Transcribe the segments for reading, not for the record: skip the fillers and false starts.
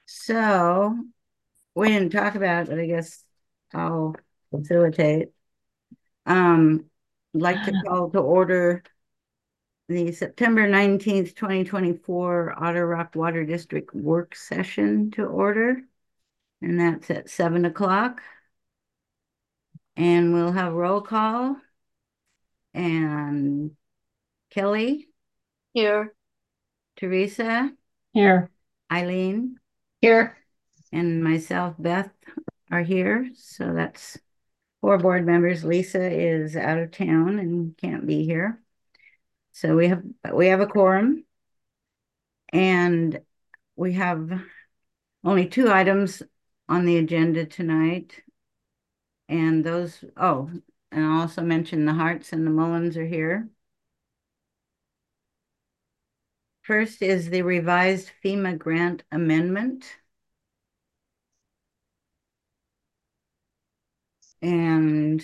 So we didn't talk about it, but I guess I'll facilitate. Um, I'd like to call to order the September 19th, 2024 Otter Rock Water District work session to order, and that's at 7 o'clock. And we'll have roll call and Kelly, Here. Teresa, Here. Eileen, Here. and myself, Beth, are here. So that's four board members. Lisa is out of town and can't be here. So we have a quorum, and we have only two items on the agenda tonight. And and I'll also mention the Harts and the Mullins are here. First is the revised FEMA grant amendment. And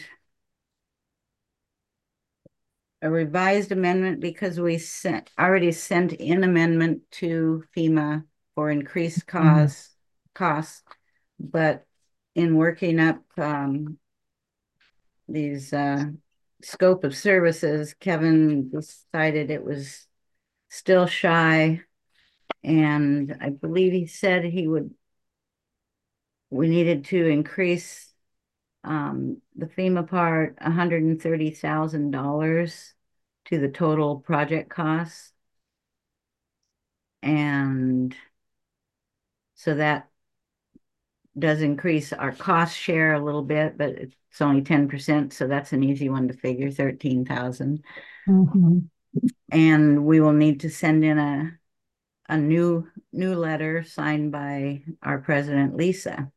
a revised amendment because we already sent in amendment to FEMA for increased costs, but in working up these scope of services, Kevin decided it was still shy, and I believe he said we needed to increase the FEMA part $130,000 to the total project costs. And so that does increase our cost share a little bit, but it's only 10%, so that's an easy one to figure, 13,000. And we will need to send in a new letter signed by our president, Lisa.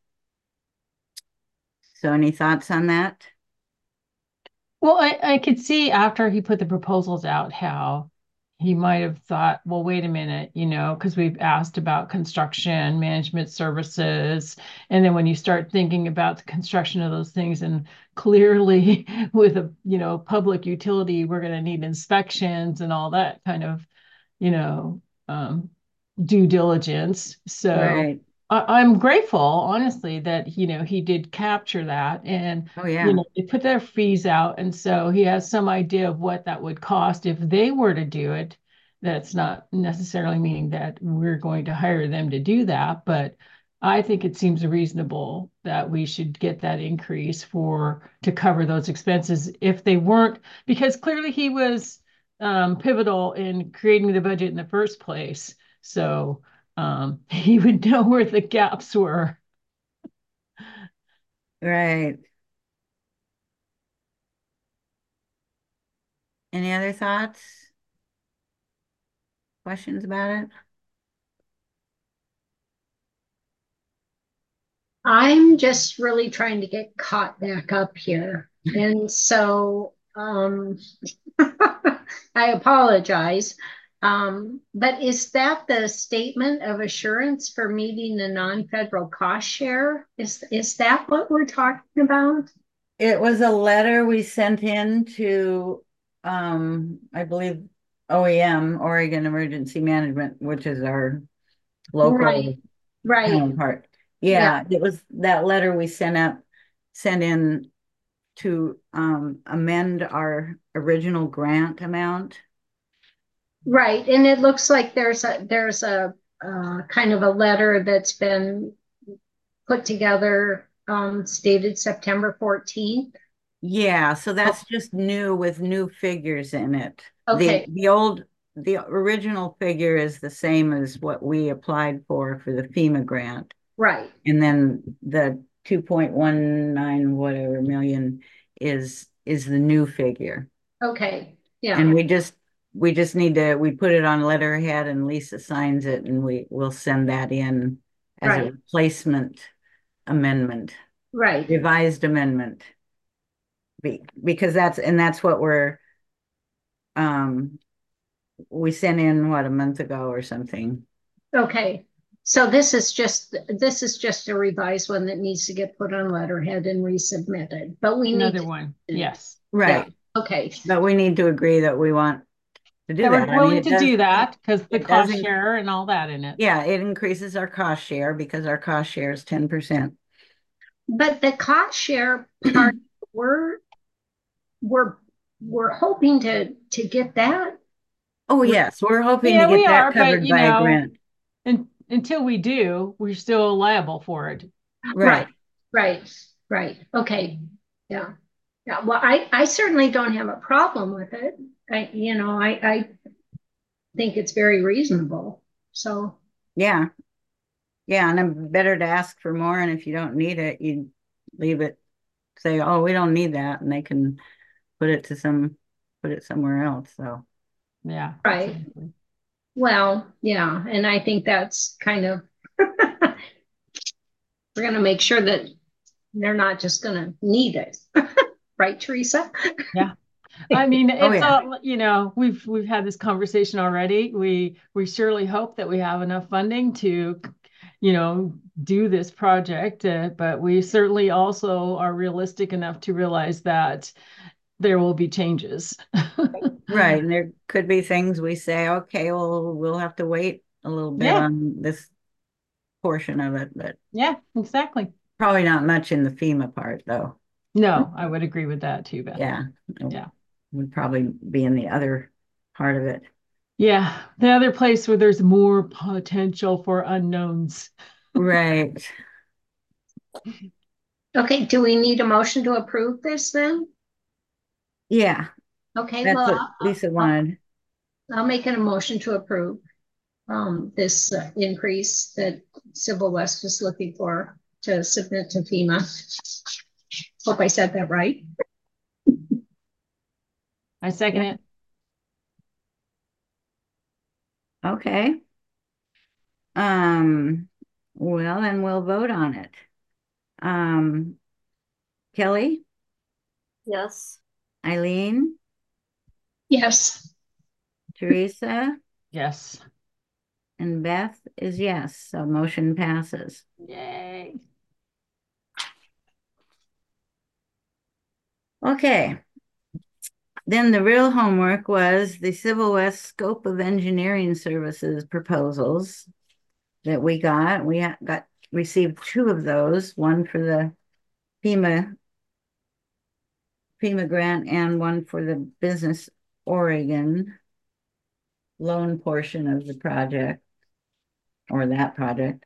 So any thoughts on that? Well, I could see after he put the proposals out how he might have thought, well, wait a minute, because we've asked about construction management services. And then when you start thinking about the construction of those things, and clearly with a, public utility, we're going to need inspections and all that kind of, you know, um, due diligence. So Right. I'm grateful, honestly, that he did capture that, and Oh, yeah. they put their fees out, and so he has some idea of what that would cost if they were to do it. That's not necessarily meaning that we're going to hire them to do that, but I think it seems reasonable that we should get that increase to cover those expenses if they weren't, because clearly he was pivotal in creating the budget in the first place. So he would know where the gaps were. Right. Any other thoughts, questions about it? I'm just really trying to get caught back up here. And so I apologize. But is that the statement of assurance for meeting the non-federal cost share? Is that what we're talking about? It was a letter we sent in to, I believe, OEM, Oregon Emergency Management, which is our local Right, right. counterpart. Yeah, Yeah, it was that letter we sent in to amend our original grant amount. right. And it looks like there's a kind of a letter that's been put together, stated September 14th. Yeah, so Oh, that's just new with new figures in it. The okay, the old the original figure is the same as what we applied for the FEMA grant. right. And then the 2.19 whatever million is the new figure. Okay, yeah, And we just need to we put it on letterhead and Lisa signs it and we will send that in as a right, replacement amendment, right. revised amendment. Because that's what um we sent in what, a month ago or something. Okay. So this is just a revised one that needs to get put on letterhead and resubmitted, but we need Another to. one. Yes. Yeah. Right. Okay. But we need to agree that we want to do That we're that. I mean, willing to do that because the it cost doesn't, share and all that in it. yeah, it increases our cost share because our cost share is 10%. But the cost share part, we're we're we're hoping to get that. Oh, We're, yes, we're hoping to Yeah, we get that are, but covered by a grant. until we do, we're still liable for it. right, Right. right. Okay. Yeah. Yeah. Well, I certainly don't have a problem with it. I think it's very reasonable. So, Yeah. Yeah. And I'm better to ask for more. And if you don't need it, you leave it, say, oh, we don't need that. And they can put it somewhere else. So, Yeah, right. exactly. Well, yeah. And I think that's kind of, we're going to make sure that they're not just going to need it. Right, Teresa? Yeah. I mean, oh, it's yeah. all, we've had this conversation already. We surely hope that we have enough funding to, do this project, but we certainly also are realistic enough to realize that there will be changes. Right. And there could be things we say, okay, well, we'll have to wait a little bit Yeah, on this portion of it, but yeah, exactly. probably not much in the FEMA part, though. No, I would agree with that too, Beth. Yeah. It Yeah. would probably be in the other part of it. Yeah. The other place where there's more potential for unknowns. Right. Okay, do we need a motion to approve this then? Yeah. Okay, That's well, what Lisa I'll, wanted. I'll make it a motion to approve this increase that Civil West is looking for to submit to FEMA. Hope I said that right. I second Yeah. it. Okay. Um, well, then we'll vote on it. Um, Kelly, Yes. Eileen, Yes. Teresa, Yes. and Beth is yes. So motion passes. Yay. Okay. Then the real homework was the Civil West scope of engineering services proposals that we got. We got received two of those, one for the FEMA grant and one for the Business Oregon loan portion of the project or that project.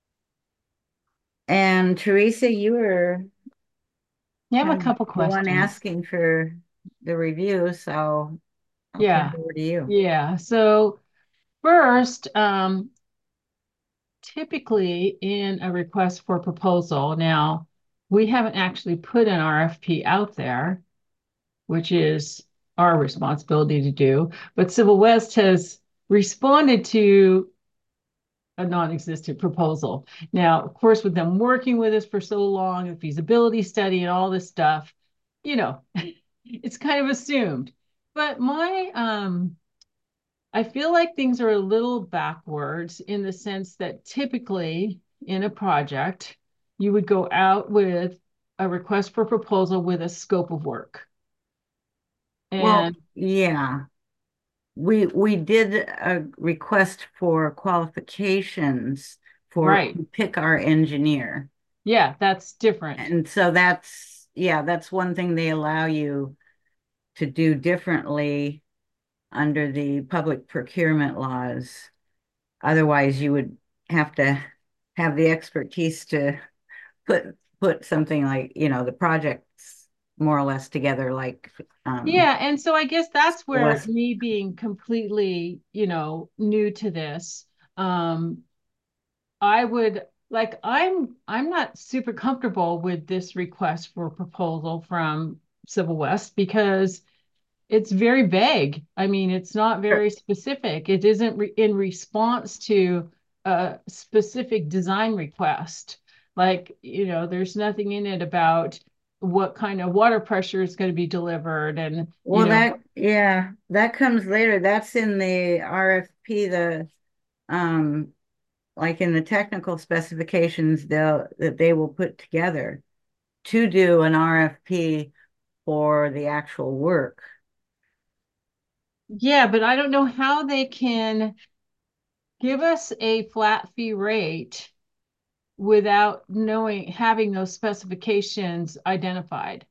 And Teresa, you were You have a kind of couple the one questions. asking for the review, so I'll turn Yeah. it over to you. Yeah. So first, typically in a request for proposal, now we haven't actually put an RFP out there, which is our responsibility to do, but Civil West has responded to a non-existent proposal. Now, of course, with them working with us for so long, a feasibility study and all this stuff, it's kind of assumed. But I feel like things are a little backwards in the sense that typically in a project, you would go out with a request for proposal with a scope of work. Well, And yeah, we did a request for qualifications for right. to pick our engineer. Yeah, that's different. And so that's one thing they allow you to do differently under the public procurement laws. Otherwise, you would have to have the expertise to put something like, the projects more or less together like Yeah, and so I guess that's where West. me being completely, new to this, um, I would like I'm not super comfortable with this request for proposal from Civil West because it's very vague. I mean, it's not very specific. It isn't in response to a specific design request. Like, there's nothing in it about what kind of water pressure is going to be delivered and, Well, that comes later. That's in the RFP, um like in the technical specifications that they will put together to do an RFP for the actual work. Yeah, but I don't know how they can give us a flat fee rate without knowing, having those specifications identified.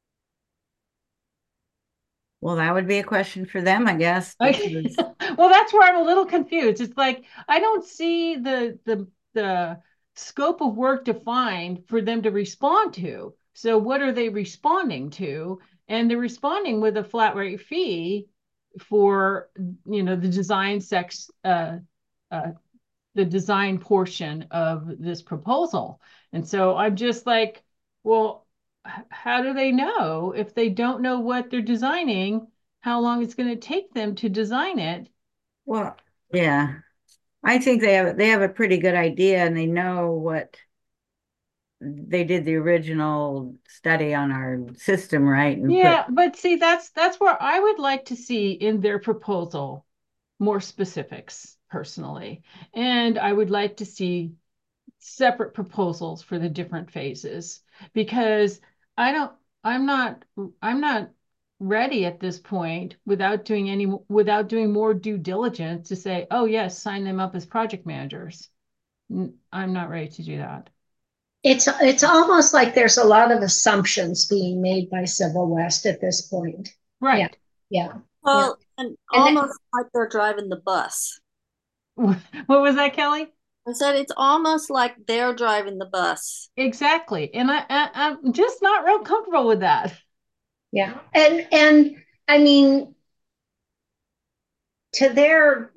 Well, that would be a question for them, I guess, Okay. because Well, that's where I'm a little confused. It's like I don't see the scope of work defined for them to respond to. So what are they responding to? And they're responding with a flat rate fee for, the design uh, the design portion of this proposal. And so I'm just like, well, how do they know if they don't know what they're designing, how long it's going to take them to design it? well, yeah, I think they have a pretty good idea and they know what they did the original study on our system, right? And put, Yeah, but see, that's where I would like to see in their proposal more specifics personally. And I would like to see separate proposals for the different phases because I don't I'm not I'm not ready at this point without doing more due diligence to say, oh yes, sign them up as project managers. I'm not ready to do that. It's almost like there's a lot of assumptions being made by Civil West at this point. Yeah, Right. yeah, yeah. Well, and And almost like they're driving the bus. What was that, Kelly? I said it's almost like they're driving the bus. Exactly. And I'm just not real comfortable with that. yeah, and I mean, to their,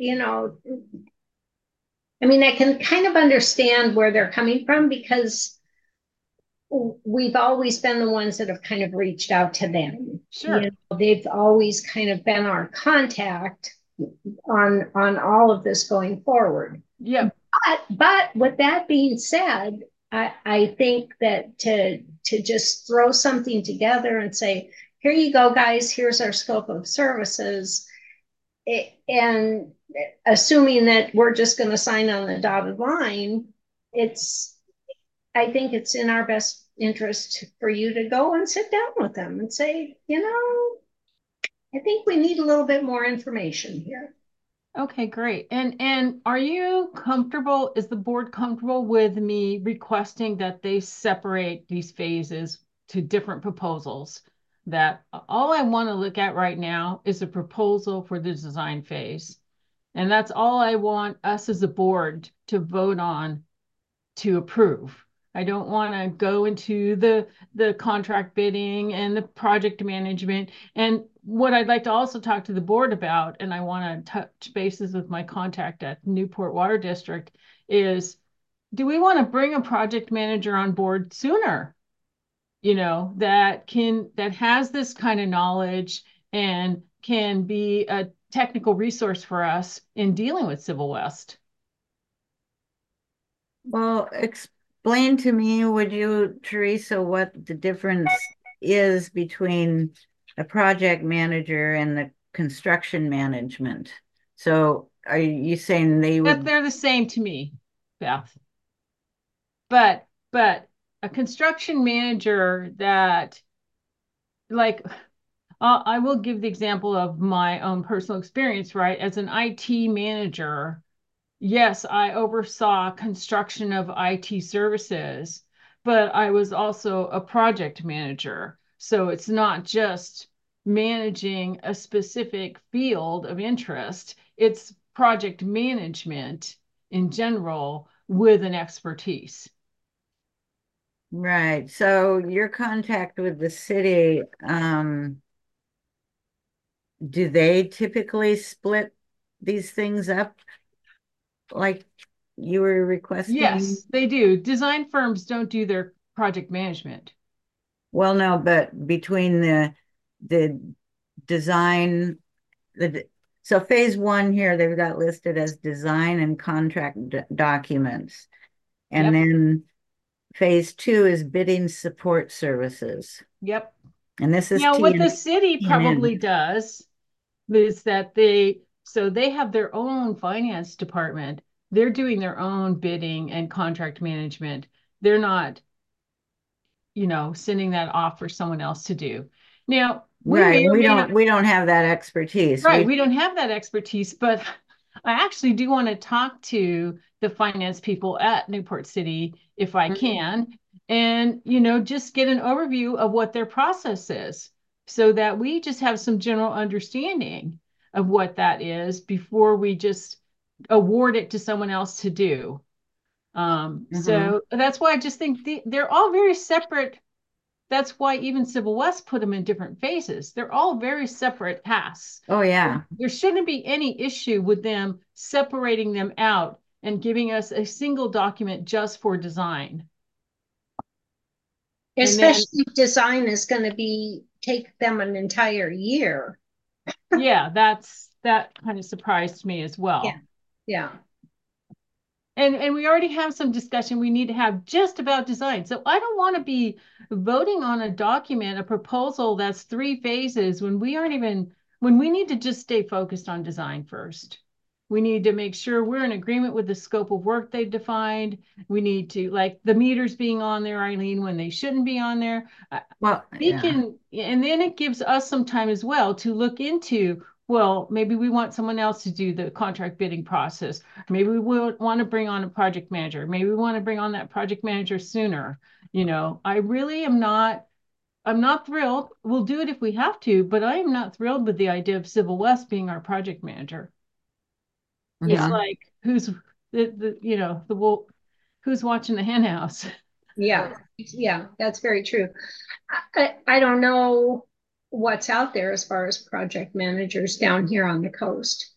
I mean, I can kind of understand where they're coming from because we've always been the ones that have kind of reached out to them. Sure. They've always kind of been our contact on all of this going forward. Yep. But with that being said, I think that to just throw something together and say, here you go, guys, here's our scope of services, and assuming that we're just going to sign on the dotted line, it's I think it's in our best interest for you to go and sit down with them and say, I think we need a little bit more information here. Okay, great. And are you comfortable, is the board comfortable with me requesting that they separate these phases to different proposals? That all I want to look at right now is a proposal for the design phase. And that's all I want us as a board to vote on to approve. I don't want to go into the contract bidding and the project management. And what I'd like to also talk to the board about, and I want to touch bases with my contact at Newport Water District, is do we want to bring a project manager on board sooner? That has this kind of knowledge and can be a technical resource for us in dealing with Civil West. well, explain to me, would you, Teresa, what the difference is between a project manager and the construction management? So are you saying they That would, they're the same to me, Beth. But a construction manager that like I will give the example of my own personal experience, right? As an IT manager, yes, I oversaw construction of IT services, but I was also a project manager. So it's not just managing a specific field of interest, it's project management in general with an expertise. right? So your contact with the city, do they typically split these things up like you were requesting? Yes, they do. Design firms don't do their project management. Well, no, but between the design, the so phase one here, they've got listed as design and contract documents. And Yep. then phase two is bidding support services. Yep. And this is Now, what the TN, city TNN. probably does is that they have their own finance department. They're doing their own bidding and contract management. They're not, sending that off for someone else to do. Now, we Right. may or may not. We don't have that expertise. Right, we don't have that expertise, but I actually do want to talk to the finance people at Newport City if I Mhm. can, and just get an overview of what their process is so that we just have some general understanding of what that is before we just award it to someone else to do. Mhm. So that's why I just think they're all very separate. That's why even Civil West put them in different phases. They're all very separate tasks. Oh, yeah. There shouldn't be any issue with them separating them out and giving us a single document just for design. And then, Especially if design is going to be take them an entire year. yeah, that kind of surprised me as Yeah. well. Yeah. And we already have some discussion we need to have just about design. So I don't want to be voting on a document, a proposal that's 3 phases when we need to just stay focused on design first. We need to make sure we're in agreement with the scope of work they've defined. We need to, like the meters being on there, Eileen, when they shouldn't be on there. Well, We yeah. can, and then it gives us some time as well to look into, well, maybe we want someone else to do the contract bidding process. Maybe we will want to bring on a project manager. Maybe we want to bring on that project manager sooner. I really I'm not thrilled. We'll do it if we have to, but I am not thrilled with the idea of Civil West being our project manager. It's Yeah. Mhm. like the wolf, who's watching the hen house? Yeah. Yeah. That's very true. I don't know what's out there as far as project managers down here on the coast.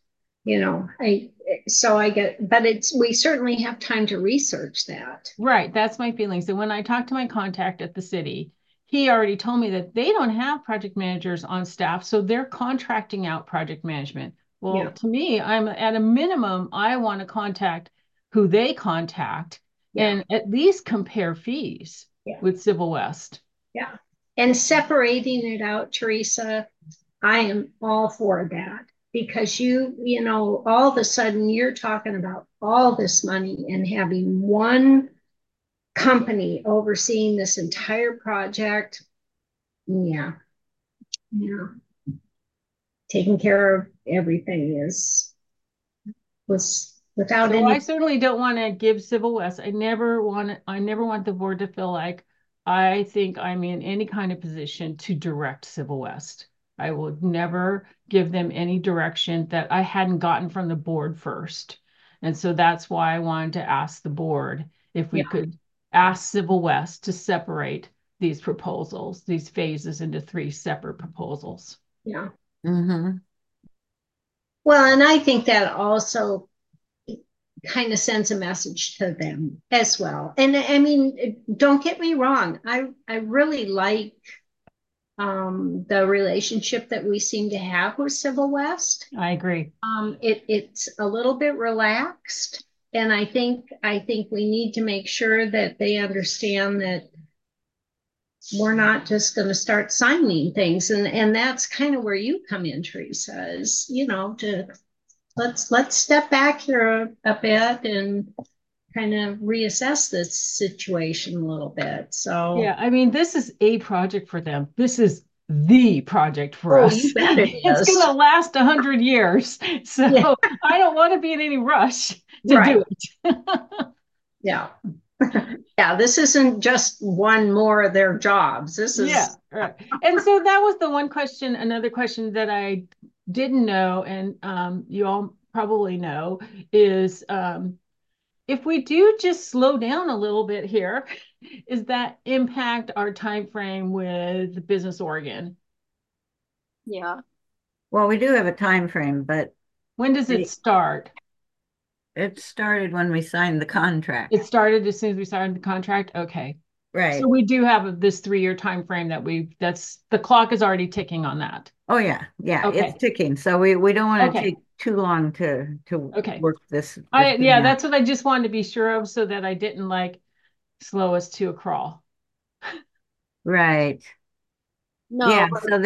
I get, but we certainly have time to research that. Right, that's my feeling. So when I talked to my contact at the city, he already told me that they don't have project managers on staff, so they're contracting out project management. Well, Yeah. to me, I'm at a minimum, I want to contact who they contact Yeah. and at least compare fees Yeah. with Civil West. Yeah. And separating it out, Teresa, I am all for that because all of a sudden you're talking about all this money and having one company overseeing this entire project. Yeah. Yeah. Taking care of everything was without So I any. certainly don't want to give Civil West. I never want the board to feel like I think I'm in any kind of position to direct Civil West. I would never give them any direction that I hadn't gotten from the board first. And so that's why I wanted to ask the board if we Yeah. could ask Civil West to separate these proposals, these phases into 3 separate proposals. Yeah. Mhm. Well, and I think that also kind of sends a message to them as well. And I mean, don't get me wrong. I really like the relationship that we seem to have with Civil West. I agree. It's a little bit relaxed, and I think we need to make sure that they understand that we're not just going to start signing things, and that's kind of where you come in, Teresa. Is to let's step back here a bit and kind of reassess this situation a little bit. So, Yeah, I mean, this is a project for them. This is the project for oh, us. you bet it It's going is. to last 100 years. Yeah, So I don't want to be in any rush to right. do it. Yeah. Yeah, this isn't just one more of their jobs. This Yeah, is, right. And so that was the one question, another question that I didn't know, and you all probably know, is if we do just slow down a little bit here, is that impact our time frame with the Business Oregon? Yeah. Well, we do have a time frame, but When does it it, start? it started when we signed the contract. It started as soon as we signed the contract. Okay. So Right. we do have this 3-year time frame that's the clock is already ticking on that. Oh, yeah. Yeah, it's Okay. ticking. So we don't want to Okay. take too long to Okay. work this Yeah, thing out. that's what I just wanted to be sure of so that I didn't like slow us to a crawl. Right. No. Yeah, so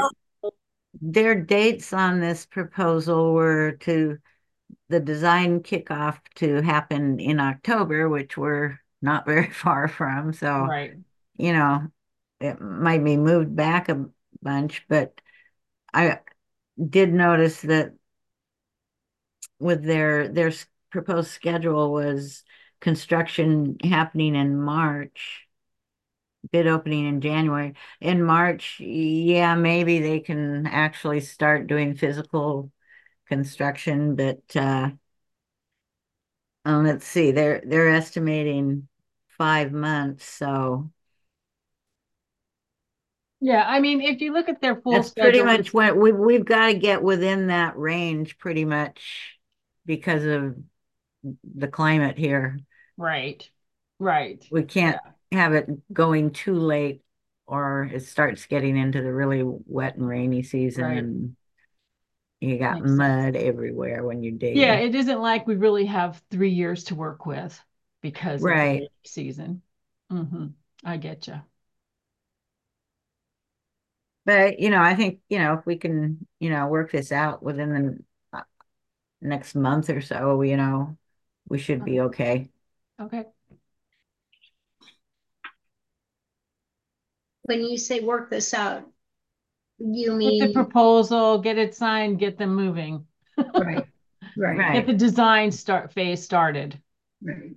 their dates on this proposal were to the design kickoff to happen in October, which we're not very far from. So, Right. you know, it might be moved back bunch, but I did notice that with their proposed schedule was construction happening in March, bid opening in January. In March, yeah, maybe they can actually start doing physical construction, but let's see, they're estimating 5 months, so Yeah, I mean, if you look at their full that's pretty schedule, much what we've got to get within that range pretty much because of the climate here. right, right. We can't have it going too late or it starts getting into the really wet and rainy season Right. and you got Makes sense. mud everywhere when you're Yeah, digging. it isn't like we really have 3 years to work with because of the Right. rainy season. Hmm. I get you. But, I think, if we can, work this out within the next month or so, we should be okay. Okay. When you say work this out, you Get the mean, proposal, get it signed, get them moving. right, right, Get Right. the design phase started. right.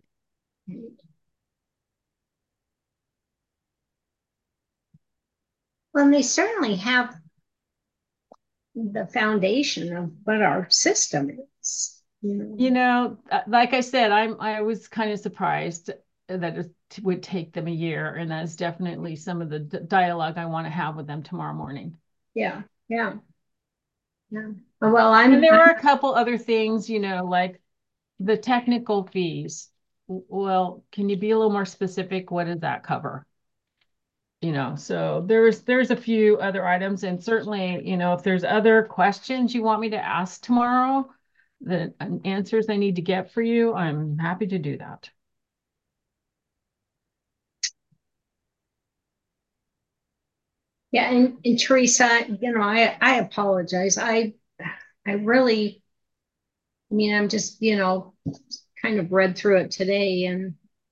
Well, they certainly have the foundation of what our system is. Like I said, I was kind of surprised that it would take them a year, and that's definitely some of the dialogue I want to have with them tomorrow morning. Yeah, yeah, yeah. Well, And there are a couple other things, like the technical fees. Well, can you be a little more specific? What does that cover? So there's a few other items, and certainly, if there's other questions you want me to ask tomorrow, the answers I need to get for you, I'm happy to do that. yeah, and Teresa, I apologize. I really, I mean, I'm just, kind of read through it today, and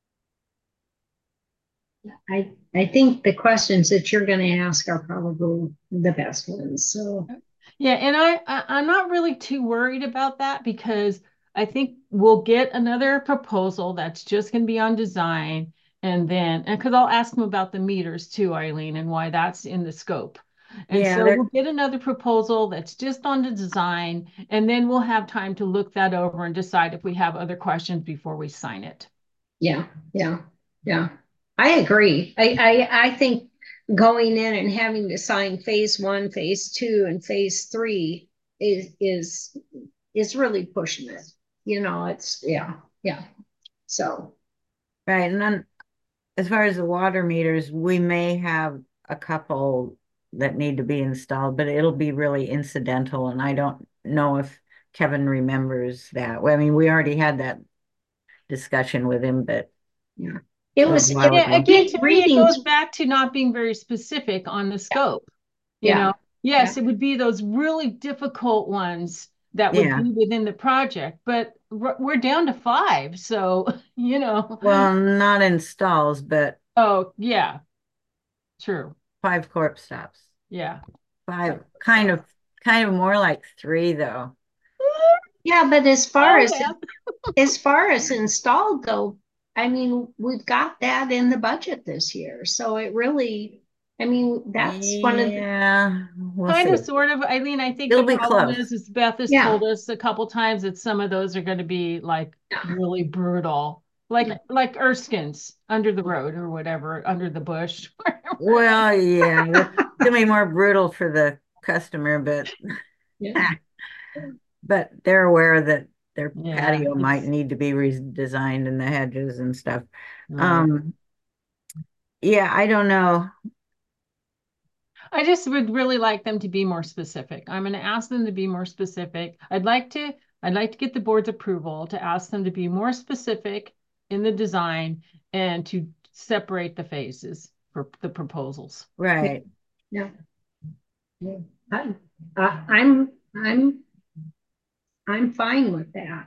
I think the questions that you're going to ask are probably the best ones. So Yeah, and I'm not really too worried about that because I think we'll get another proposal that's just going to be on design, and because I'll ask them about the meters too, Eileen, and why that's in the scope. And Yeah, so we'll get another proposal that's just on the design, and then we'll have time to look that over and decide if we have other questions before we sign it. yeah, yeah, yeah. I agree. I think going in and having to sign phase one, phase two, and phase three is really pushing it. It's yeah, yeah. So right. And then as far as the water meters, we may have a couple that need to be installed, but it'll be really incidental. And I don't know if Kevin remembers that. Well, I mean, we already had that discussion with him, but yeah, it a little was while Yeah, ago. again, to me, it reading. goes back to not being very specific on the scope. Yeah, Yes, yeah, it would be those really difficult ones that would Yeah. be within the project, but we're down to five. So, Well, not installs, but oh, yeah, true. 5 corp stops. Yeah. Five, kind of more like 3 though. yeah. But as far Oh, as yeah. installed though, I mean, we've got that in the budget this year. So it really, I mean, that's one of the, Yeah, we'll Kind see. of, sort of. Eileen, I think the It'll be problem close. is Beth has yeah, told us a couple times that some of those are going to be like yeah, really brutal, yeah. like Erskine's under the road or whatever, under the bush. Well, yeah, that's gonna be more brutal for the customer, but Yeah. but they're aware that their Yeah, patio might it's need to be redesigned and the hedges and stuff. right. Um, yeah, I don't know. I just would really like them to be more specific. I'm going to ask them to be more specific. I'd like to get the board's approval to ask them to be more specific in the design and to separate the phases for the proposals. Right. Yeah. Yeah. I, I'm I'm I'm fine with that.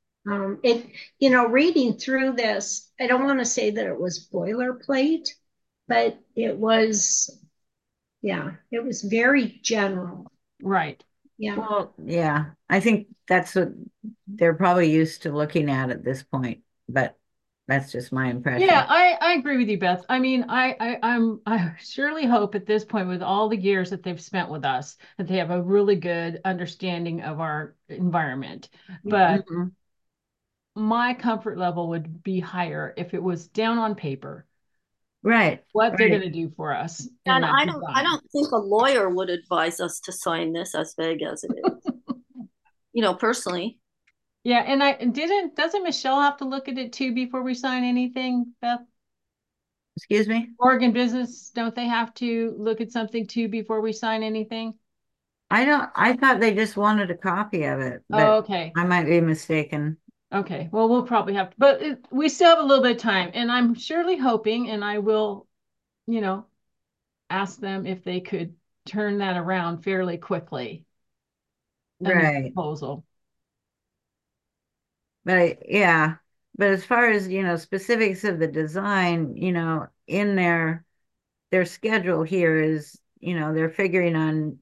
Reading through this, I don't want to say that it was boilerplate, but it was, Yeah, it was very general. Right. Yeah. Well, yeah, I think that's what they're probably used to looking at this point, but that's just my Yeah, impression. I agree with you, Beth. I mean, I surely hope at this point, with all the years that they've spent with us, that they have a really good understanding of our environment. But Mhm. my comfort level would be higher if it was down on paper Right, what they're going right. to do for us in And that I design. don't think a lawyer would advise us to sign this as vague as it is. Personally. Yeah, and I doesn't Michelle have to look at it too before we sign anything, Beth? Excuse me? Oregon business, don't they have to look at something too before we sign anything? I thought they just wanted a copy of it, Oh, but okay. I might be mistaken. Okay. Well, we'll probably have to, but we still have a little bit of time, and I'm surely hoping, and I will, you know, ask them if they could turn that around fairly quickly in the Right. proposal. Yeah, but as far as, specifics of the design, in their schedule here is, they're figuring on,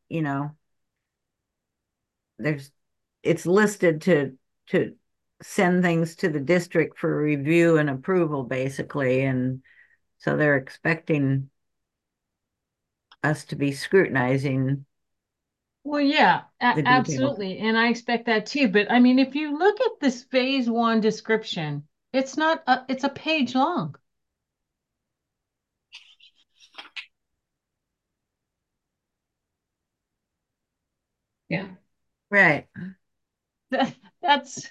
there's it's listed to send things to the district for review and approval, basically, and so they're expecting us to be scrutinizing Well, yeah, the details. absolutely. And I expect that too. But I mean, if you look at this phase one description, it's not, it's a page long. Yeah. Right. That's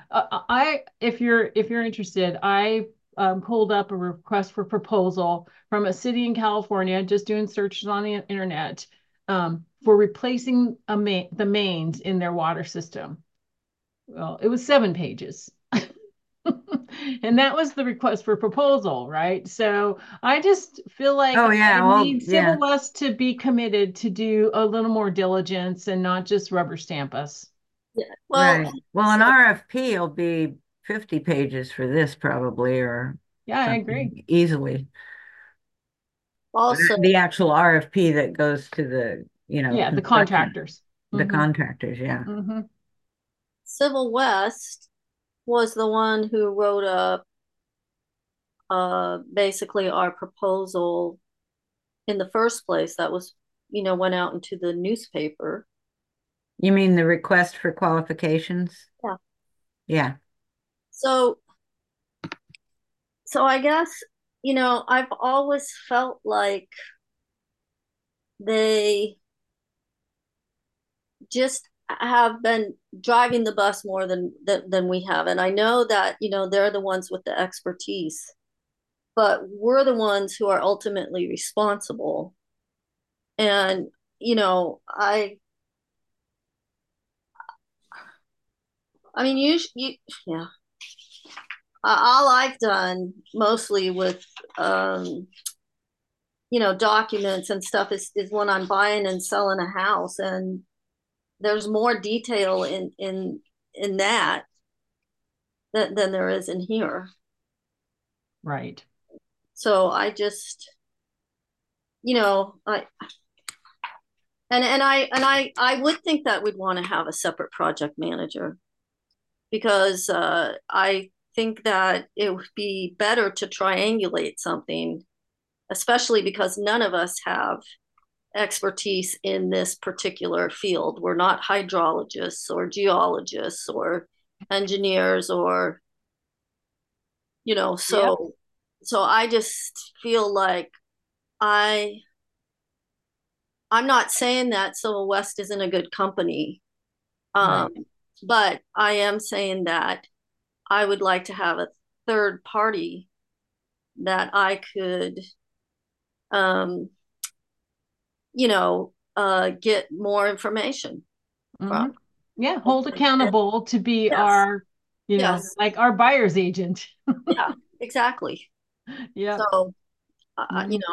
if you're interested, I pulled up a request for proposal from a city in California, just doing searches on the internet, for replacing the mains in their water system. Well, it was 7 pages. And that was the request for proposal, right? So I just feel like Oh, I yeah. Well, need Civil yeah. West to be committed to do a little more diligence and not just rubber stamp us. Yeah. Well, Right. Well, an so RFP will be 50 pages for this probably, or Yeah, I agree. something easily. also, The actual RFP that goes to the, Yeah, the construction, contractors. the Hmm. contractors, yeah. Hmm. Civil West was the one who wrote up basically our proposal in the first place. That was, went out into the newspaper. You mean the request for qualifications? Yeah. Yeah. So I guess, I've always felt like they just have been driving the bus more than we have. And I know that, they're the ones with the expertise, but we're the ones who are ultimately responsible. And, you know, I I mean you yeah. All I've done mostly with documents and stuff is when I'm buying and selling a house, and there's more detail in that than there is in here. Right. So I just, I and I would think that we'd want to have a separate project manager, because I think that it would be better to triangulate something, especially because none of us have expertise in this particular field. We're not hydrologists or geologists or engineers, or Yep. so I just feel like I I'm not saying that Civil West isn't a good company, Right. but I am saying that I would like to have a third party that I could, um, get more information Hmm. from. Yeah, hold accountable to be Yes, our, yes, like our buyer's agent. yeah, exactly. Yep. So, Hmm.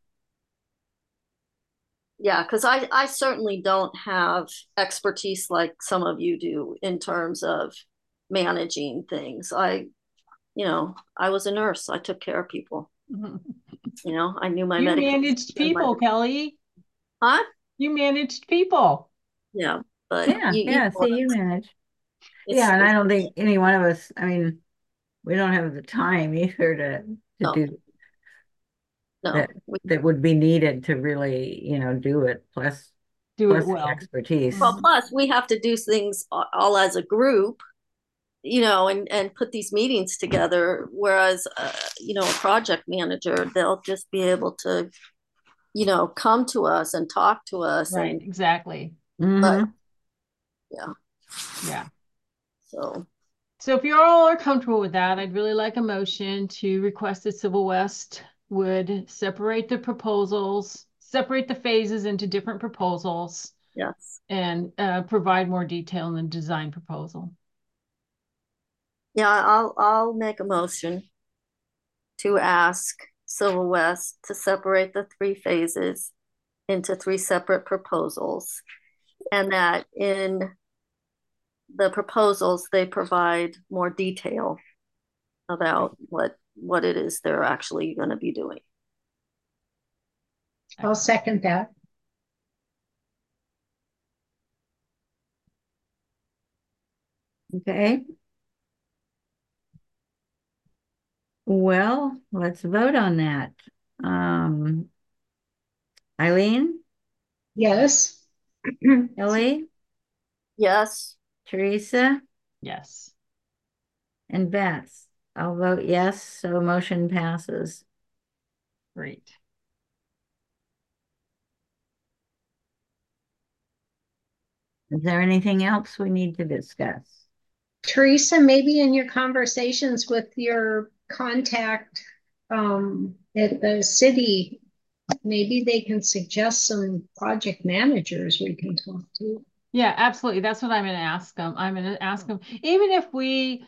yeah, because I certainly don't have expertise like some of you do in terms of managing things. I was a nurse. I took care of people. I knew my You medication managed and my people, Kelly. Huh? You managed people. Yeah, but Yeah, you yeah, know, see, you manage. Yeah, it's, and I it's don't think any one of us, I mean, we don't have the time either to no, do that no. that would be needed to really, do it, Do it plus the well. expertise. Well, Mhm. plus we have to do things all as a group, and put these meetings together. Whereas, a project manager, they'll just be able to, come to us and talk to us, Right, and exactly. but Hmm. yeah, Yeah. so So if you all are comfortable with that, I'd really like a motion to request that Civil West would separate the proposals, separate the phases into different proposals, yes, and provide more detail in the design proposal. yeah, I'll make a motion to ask Silver West to separate the three phases into three separate proposals, and that in the proposals they provide more detail about what it is they're actually going to be doing. I'll second that. Okay. Well, let's vote on that. Um, Eileen, Yes. Ellie, Yes. Teresa, Yes. and Beth. I'll vote yes, so motion passes. Great. Is there anything else we need to discuss? Teresa, maybe in your conversations with your contact at the city, maybe they can suggest some project managers we can talk to. Yeah, absolutely. That's what I'm going to ask them. I'm going to ask them, even if we,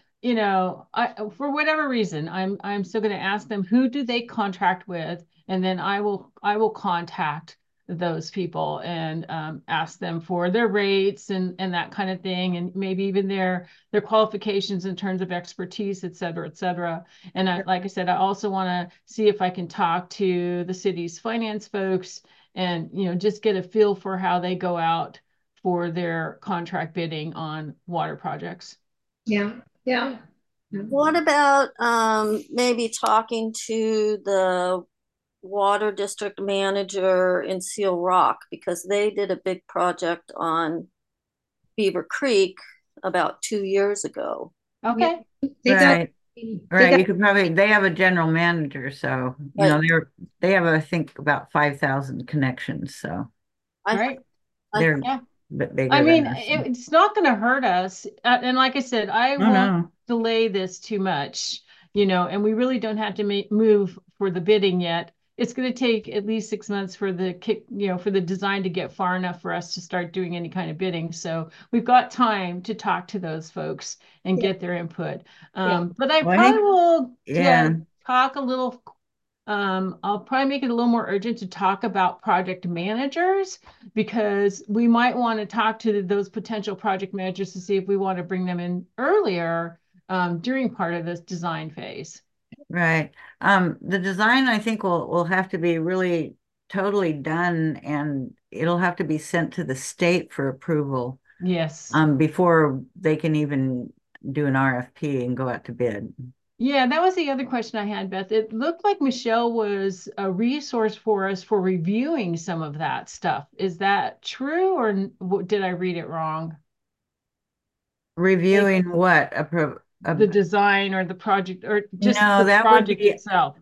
for whatever reason, I'm still going to ask them who do they contract with, and then I will contact those people and ask them for their rates and that kind of thing, and maybe even their qualifications in terms of expertise, et cetera, et cetera. And like I said, I also want to see if I can talk to the city's finance folks and just get a feel for how they go out for their contract bidding on water projects. Yeah, yeah. What about maybe talking to the water district manager in Seal Rock, because they did a big project on Beaver Creek about 2 years ago. Yeah. Okay. They got Right, they right. got You could probably, they have a general manager, so, But they have, I think, about 5,000 connections, so I, Right. I, they're Yeah. a bit I bigger mean, than us. it's not going to hurt us. And like I said, I Oh, won't no. delay this too much, and we really don't have to move for the bidding yet. It's going to take at least 6 months for for the design to get far enough for us to start doing any kind of bidding. So we've got time to talk to those folks and yeah, get their input. yeah. But I Well, I probably think, will yeah, talk a little. I'll probably make it a little more urgent to talk about project managers, because we might want to talk to those potential project managers to see if we want to bring them in earlier during part of this design phase. right. The design, I think, will have to be really totally done, and it'll have to be sent to the state for approval, Yes. before they can even do an RFP and go out to bid. Yeah, that was the other question I had, Beth. It looked like Michelle was a resource for us for reviewing some of that stuff. Is that true, or did I read it wrong? Like Reviewing what? the design or the project or just No, the that would project be, itself?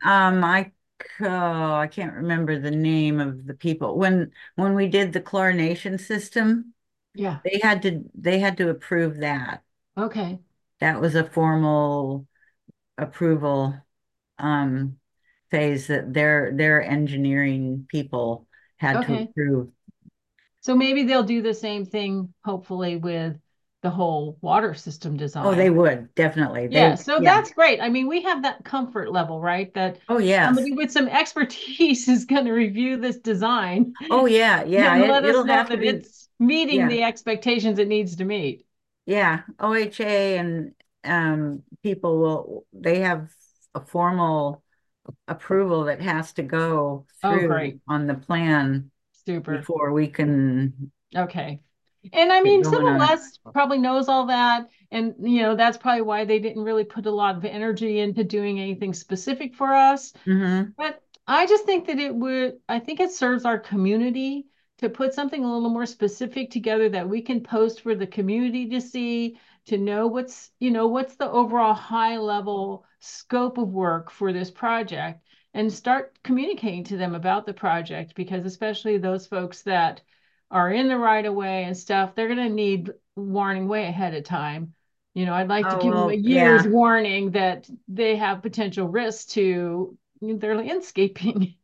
I can't remember the name of the people. When we did the chlorination system, Yeah. they had to approve that. Okay. That was a formal approval um phase that their engineering people had to Okay. approve. So maybe they'll do the same thing, hopefully, with the whole water system Oh, they design. would definitely. Yeah, so Yeah. that's great. I mean, we have that comfort level, right? That Oh, yes. somebody with some expertise is going to review this design Oh, yeah. Yeah. and let us It'll know have to that be. it's meeting Yeah. the expectations it needs to meet. Yeah. OHA and people they have a formal approval that has to go Oh, great. through on the plan Super. before we can Okay. And I get mean, going Civil on it. West probably knows all that. And, that's probably why they didn't really put a lot of energy into doing anything specific for us. Mm-hmm. But I just think that I think it serves our community to put something a little more specific together that we can post for the community to see, to know what's the overall high level scope of work for this project and start communicating to them about the project, because especially those folks that are in the right of way and stuff, they're going to need warning way ahead of time. I'd like to Oh, give them a well, year's yeah, warning that they have potential risks to their landscaping.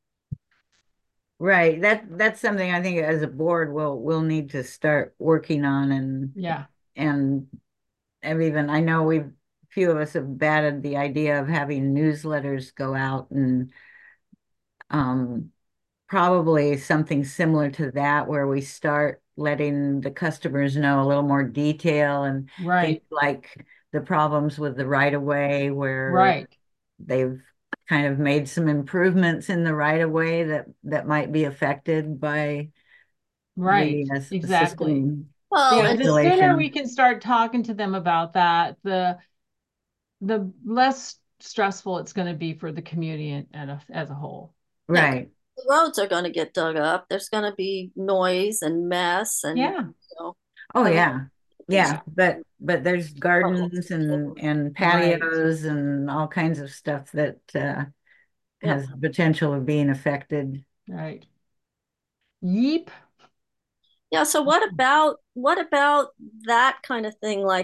right. That's something I think as a board we'll need to start working on, Yeah, and I know few of us have batted the idea of having newsletters go out, and um probably something similar to that where we start letting the customers know a little more detail and things right, like the problems with the right of way where right, they've kind of made some improvements in the right of way that might be affected by right. the Exactly. system Well, Yeah, and the sooner installation. we can start talking to them about that, the less stressful it's going to be for the community as a whole. yeah, 'cause Right. the roads are going to get dug up. There's going to be noise and mess, and Yeah, Oh I don't yeah. be Yeah, but there's trouble. gardens and right, patios and all kinds of stuff that Yep. has the potential of being affected. right. Yeep. Yeah. So what about that kind of thing? Like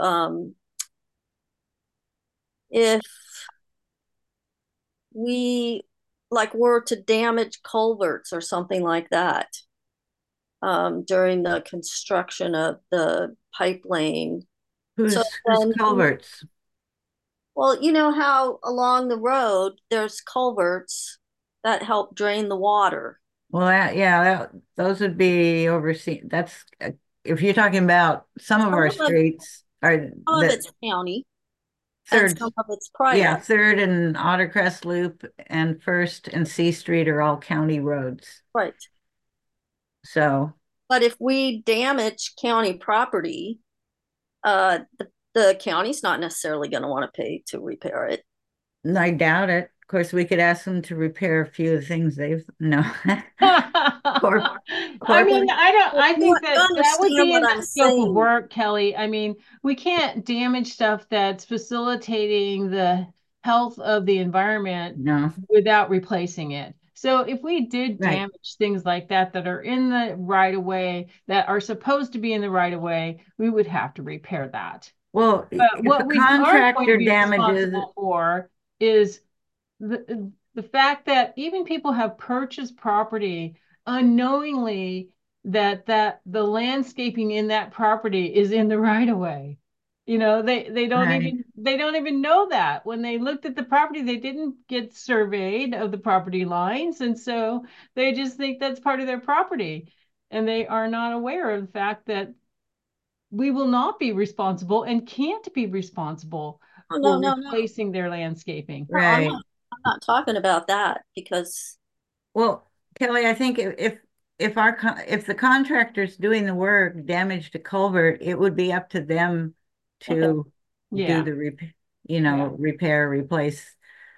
if we like were to damage culverts or something like that during the construction of the pipeline. So Who's then culverts? well, you know how along the road there's culverts that help drain the water. Well, yeah, those would be overseen. That's if you're talking about some of Some our of, streets are some of the it's county and third, some of it's yeah, private. Third and Ottercrest Loop and First and C Street are all county roads. Right. So But if we damage county property, the county's not necessarily going to want to pay to repair it. I doubt it. Of course, we could ask them to repair a few of the things they've no. Corp, I mean, corporate. I You think that that would understand be in what the I'm scope of saying? work, Kelly. I mean, we can't damage stuff that's facilitating the health of the environment No, without replacing it. So if we did right. damage things like that that are in the right of way, that are supposed to be in the right of way, we would have to repair that. Well, But if a what we aren't going to contractor be damages, responsible for is the fact that even people have purchased property unknowingly that the landscaping in that property is in the right of way. They don't right. even know that. When they looked at the property, they didn't get surveyed of the property lines, and so they just think that's part of their property. And they are not aware of the fact that we will not be responsible and can't be responsible Oh, for no, no, no. replacing their landscaping. No, Right. I'm not talking about that because Well, Kelly, I think if the contractor's doing the work, damaged a culvert, it would be up to them okay. to do Yeah, the yeah. repair, replace.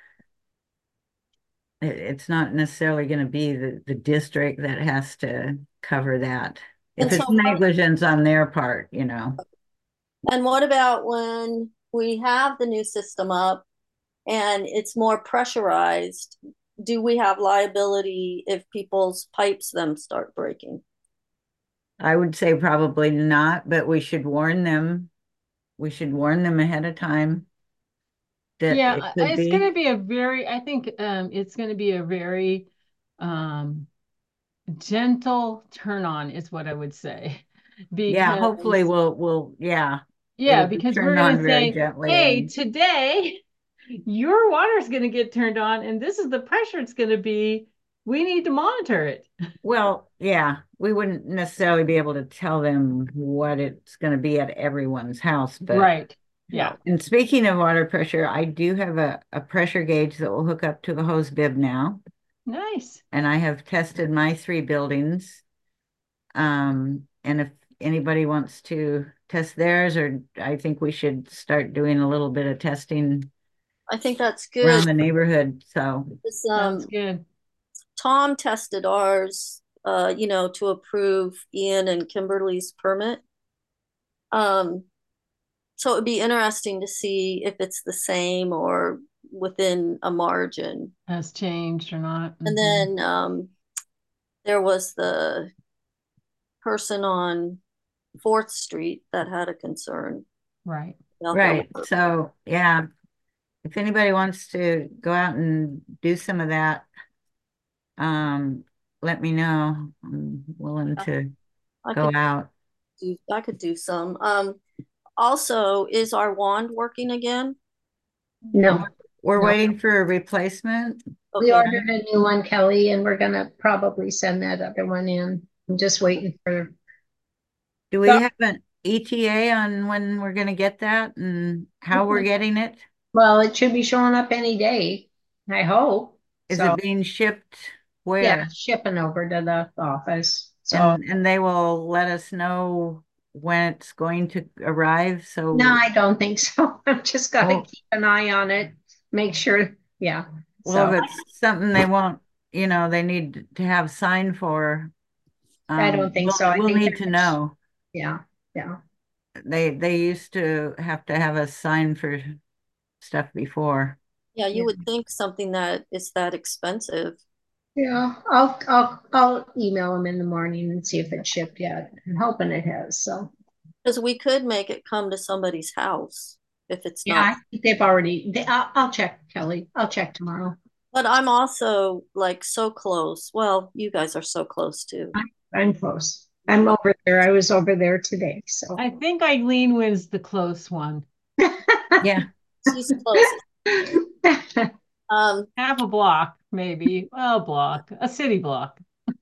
It's not necessarily going to be the district that has to cover that. If And so it's negligence on their part. and what about when we have the new system up and it's more pressurized? Do we have liability if people's pipes them start breaking? I would say probably not, but we should warn them. We should warn them ahead of time that Yeah, it could it's going be. to be I think it's going to be a very um, gentle turn on is what I would say. Yeah, hopefully Because, yeah, yeah, it'll be because we're turned going on to very say, gently hey, and today your water is going to get turned on and this is the pressure it's going to be. We need to monitor it. well, yeah, we wouldn't necessarily be able to tell them what it's going to be at everyone's house, but Right. Yeah. No. and speaking of water pressure, I do have a pressure gauge that will hook up to the hose bib now. Nice. and I have tested my 3 buildings. And if anybody wants to test theirs, or I think we should start doing a little bit of testing I think that's good. around the neighborhood. So, This, Sounds good. Tom tested ours, to approve Ian and Kimberly's permit. Um, so it would be interesting to see if it's the same or within a margin. Has changed or not. And then there was the person on 4th Street that had a concern Right. about right. that. So, yeah, if anybody wants to go out and do some of that, let me know. I'm willing to I go could out. I could do some. Also, is our wand working again? No, We're No. waiting for a replacement. we Okay. ordered a new one, Kelly, and we're gonna probably send that other one in. I'm just waiting for. Do we So- have an ETA on when we're going to get that and how we're getting it? Well, it should be showing up any day, I hope. Is So, it being shipped yeah, where? shipping over to the office. So, And they will let us know when it's going to arrive. So, no, I don't think so. I'm just gonna well, keep an eye on it, make sure, yeah. well, So if it's something they want, they need to have signed for, I don't think so. I we'll think need to know. yeah, yeah. They used to have us sign for stuff before. Yeah, you Yeah. would think something that is that expensive. Yeah, I'll email them in the morning and see if it's shipped yet. I'm hoping it has, so. Because we could make it come to somebody's house if it's Yeah, not. I think they've already, I'll check, Kelly. I'll check tomorrow. But I'm also like so close. Well, you guys are so close too. I'm close. I'm over there. I was over there today, so. I think Eileen was the close one. Yeah. She's closest. Half a block, maybe. Well, a block, a city block.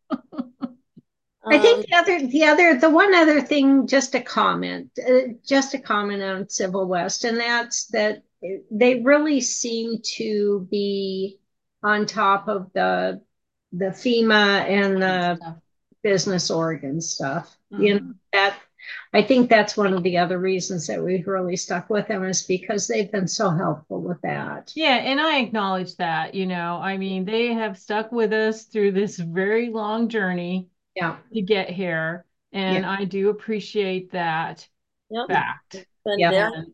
I think Um, the one other thing, just a comment on Civil West, and that's that they really seem to be on top of the FEMA and the Stuff. Business Oregon stuff. You know, Mhm. that I think that's one of the other reasons that we've really stuck with them is because they've been so helpful with that. Yeah, and I acknowledge that, I mean, they have stuck with us through this very long journey Yeah, to get here, yeah, and I do appreciate that yep. fact. Been yeah. there. And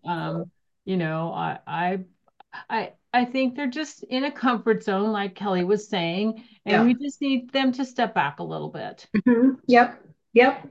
I think they're just in a comfort zone, like Kelly was saying, and Yeah. we just need them to step back a little bit. Yep, yep.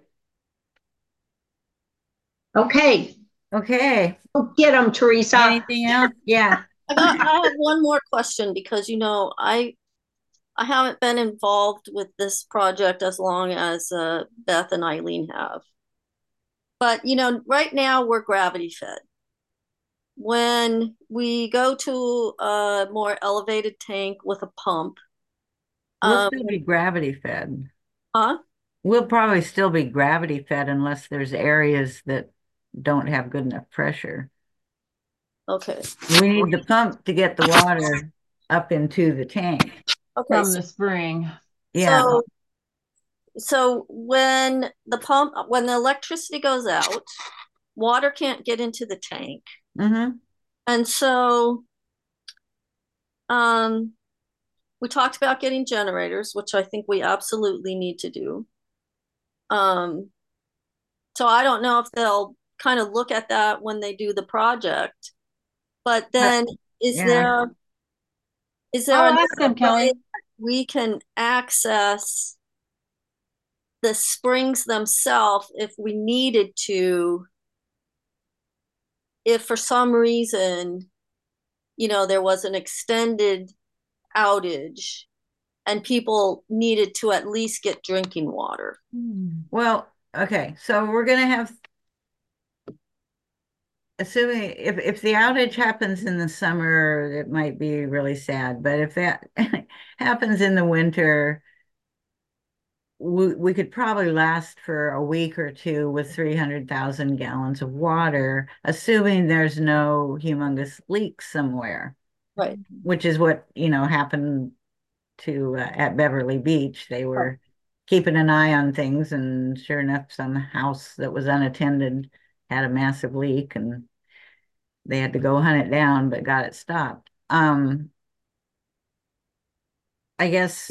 Okay, Okay. go get them, Teresa. Anything else? Yeah. I have one more question because I haven't been involved with this project as long as Beth and Eileen have. But right now we're gravity fed. When we go to a more elevated tank with a pump, We'll still be gravity fed. huh? We'll probably still be gravity fed unless there's areas that don't have good enough pressure. Okay. We need the pump to get the water up into the tank. Okay. From the spring. Yeah. So when the electricity goes out, water can't get into the tank. Mm-hmm. And so we talked about getting generators, which I think we absolutely need to do. So I don't know if they'll kind of look at that when they do the project. But then is Yeah. there I'll another ask them, way Kelly. we can access the springs themselves if we needed to, if for some reason, there was an extended outage and people needed to at least get drinking water. Well, okay. So we're gonna have, assuming if the outage happens in the summer, it might be really sad. But if that happens in the winter, we could probably last for a week or two with 300,000 gallons of water, assuming there's no humongous leak somewhere, Right. which is what, happened to at Beverly Beach. They were keeping an eye on things, and sure enough, some house that was unattended had a massive leak, and they had to go hunt it down, but got it stopped. I guess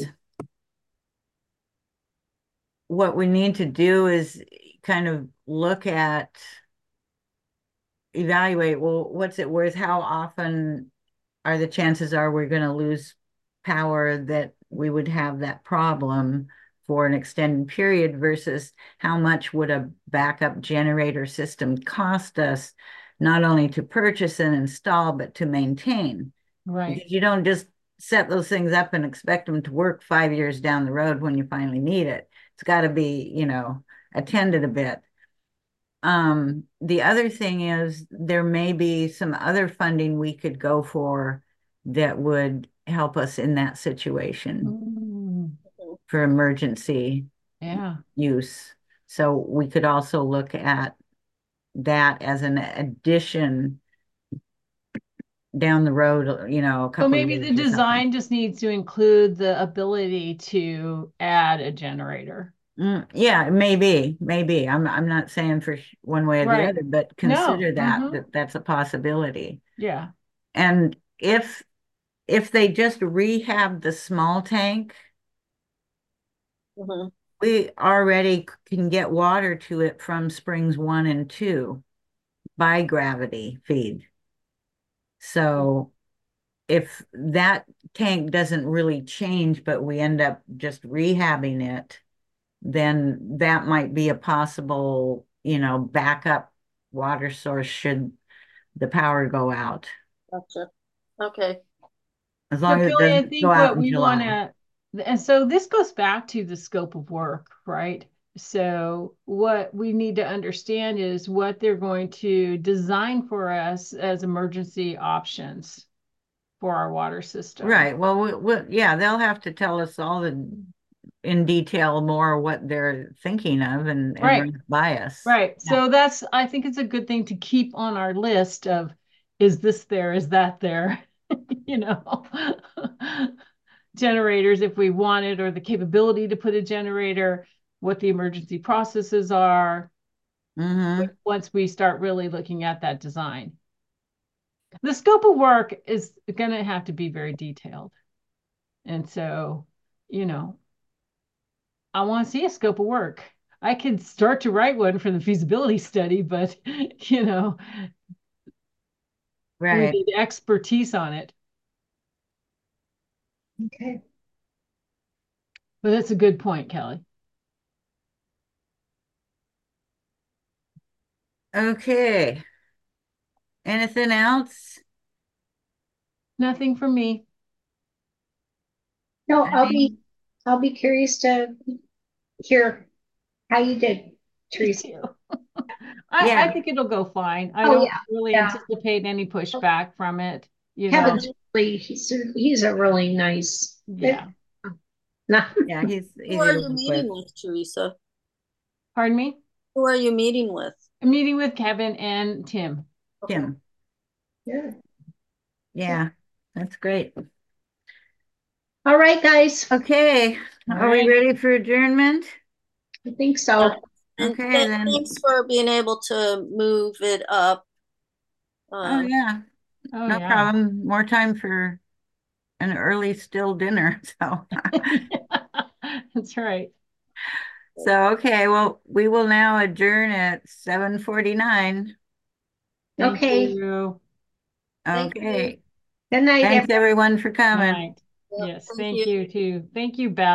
what we need to do is kind of look at, evaluate, well, what's it worth? How often are the chances are we're going to lose power that we would have that problem for an extended period versus how much would a backup generator system cost us, not only to purchase and install, but to maintain. Right. Because you don't just set those things up and expect them to work 5 years down the road when you finally need it. It's got to be, attended a bit. The other thing is there may be some other funding we could go for that would help us in that situation for emergency use. So we could also look at that as an addition down the road, a couple So maybe years the or something. design just needs to include the ability to add a generator. Yeah, maybe. I'm not saying for one way or the other, but consider that that's a possibility. Yeah. And if they just rehab the small tank, we already can get water to it from springs 1 and 2 by gravity feed. So if that tank doesn't really change, but we end up just rehabbing it, then that might be a possible, backup water source should the power go out. Gotcha. Okay. As long as it Kelly, I doesn't go think out what in we want July. to, and so this goes back to the scope of work, right? So what we need to understand is what they're going to design for us as emergency options for our water system. Right. Well, yeah, they'll have to tell us all in detail more what they're thinking of and run it by us. Right. Yeah. So I think it's a good thing to keep on our list of, is this there? Is that there? Generators if we wanted, or the capability to put a generator, what the emergency processes are once we start really looking at that design. The scope of work is going to have to be very detailed. And so, I want to see a scope of work. I could start to write one for the feasibility study, but, Right. we need expertise on it. Okay. But that's a good point, Kelly. Okay. Anything else? Nothing from me. No, I'll be curious to hear how you did, Teresa. I think it'll go fine. I don't really anticipate any pushback from it. Kevin's really, he's a really nice. Yeah. Yeah, he's Who are you meeting with, Teresa? Pardon me? Who are you meeting with? I'm meeting with Kevin and Tim. Tim. Yeah. Yeah, that's great. All right, guys. Okay. Are we ready for adjournment? I think so. And Okay, then. thanks for being able to move it up. Oh, yeah. No problem. More time for an early still dinner. So that's right. So okay, well, we will now adjourn at 7:49. Okay. Thank you. Okay. Good night. Thanks everyone for coming. Yes, thank you too. Thank you, Beth.